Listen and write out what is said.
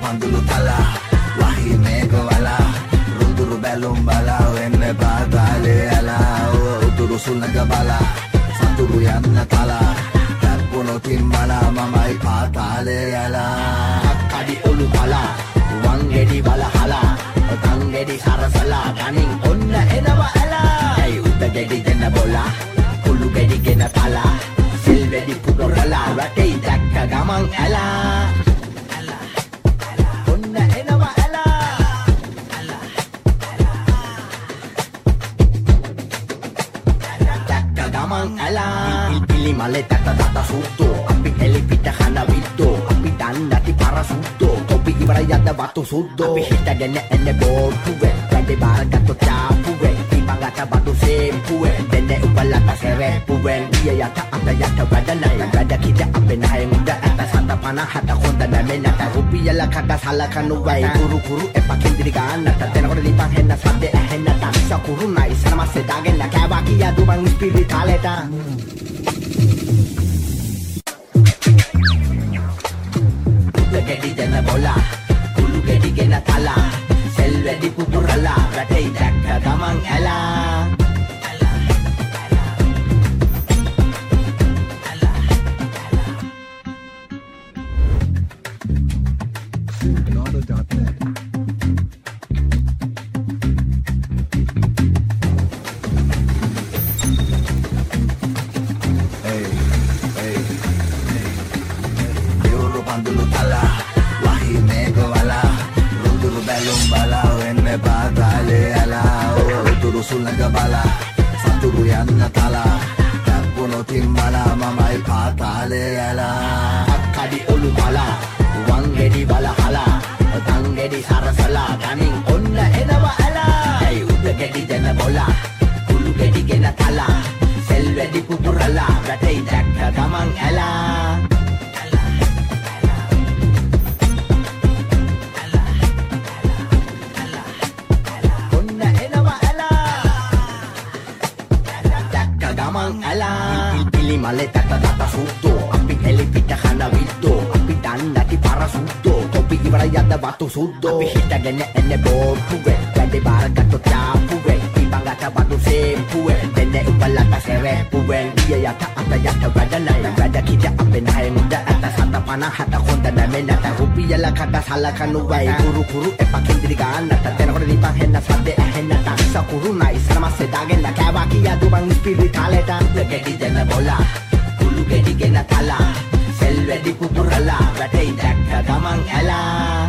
පඳුළු තලා වහි මේක වලා රුදුරු බැලුම් බලා වෙන්න පාතාලේ ඇලා උතුරු සුළඟ බලා සතුරු යන්න තලා තැප්පුණොතින් බලා මමයි පාතාලේ ඇලා කඩි ඔලු බලා වංගෙඩි බලහලා තංගෙඩි සරසලා තනින් ඔන්න එනවා ඇලා ඇයි උත ගෙඩි ගෙන බොලා කුළු ගෙඩි ගෙන තලා සිල් වෙඩි පුරලා රටේ දැක්ක ගමන් ඇලා ඔන්න එනවා ඇලා දැක්ක ගමන් ඇලා පිලි මලේ තත සුත්තෝ අපි එලි පිට හන විත්තෝ අපි දන්නති පරසුත්තෝ කොපි ඉවර යද්ද වතු සුද්දෝ අපි හිටගෙන එන්නේ බෝටුවේ වැඩි බාරගත්තු චාපුවේ ඉබංගට බතු සේම්පුවේ දෙන්නේ උඹලට සෙරෙප්පුවෙන් ගිය යට අත යට වැඩ නැහැ වැඩ කිද අපේ නැහැ මුද ඇත සත 50 හොඳ නැමෙන්නට රුපියල කට සලකනු වයි කුරු කුරු එපා කිඳිරි ගන්නට තැනකොට දීපන් හෙන්න සද්ද ඇහෙන්නට සකුරු නයි සනමස්සේ දාගෙන කෑවා කියා දුමන් ස්පිරිතාලේට ගෙඩි දෙන බොලා කුළු ගෙඩි ගෙන තලා සෙල් වැඩි පුපුරලා රටේ දැක්ක ගමන් ඇලා පඳුළු තලා වහි මේක වලා රුදුරු බැලුම් බලා වෙන්න පාතාලේ ඇලා උතුරු සුළඟ බලා සතුරු යන්න තලා තැප්පුණොතින් බලා මමයි පාතාලේ ඇලා කඩි ඔලු බලා වංගෙඩි බලහලා තංගෙඩි සරසලා තනින් ඔන්න එනවා ඇලා ඇයි උත ගෙඩි දෙන බොලා කුළු ගෙඩි ගෙන තලා සෙල් වැඩි පුපුරලා රටේ දැක්ක ගමන් ඇලා පිලි මලේ තත සුත්තෝ අපි එලි පිට හන විත්තෝ අපි දන්නති පරසුත්තෝ කොපි ඉවර යද්ද වතු සුද්දෝ අපි හිටගෙන එන්නේ බෝටුවේ වැඩි බාරගත්තු චාපුවේ ඉබංගට බඩු සේම්පුවේ දෙන්නේ උඹලට සෙරෙප්පුවෙන් ගිය යට අත යට වැඩ නැහැ වැඩ කිද අපේ නැහැ මුද ඇත සත 50 හොඳ නැමෙන්නට රුපියල කට සලකනු වයි කුරු කුරු එපා කිඳිරි ගන්නට තැනකොට දීපන් හෙන්න සද්ද ඇහෙන්නට සකුරු නයි සනමස්සේ දාගෙන කෑවා කියා දුමන් ස්පිරිතාලේට ගෙඩි දෙන බොලා කුළු ගෙඩි ගෙන තලා සෙල් වැඩි පුපුරලා රටේ දැක්ක ගමන් ඇලා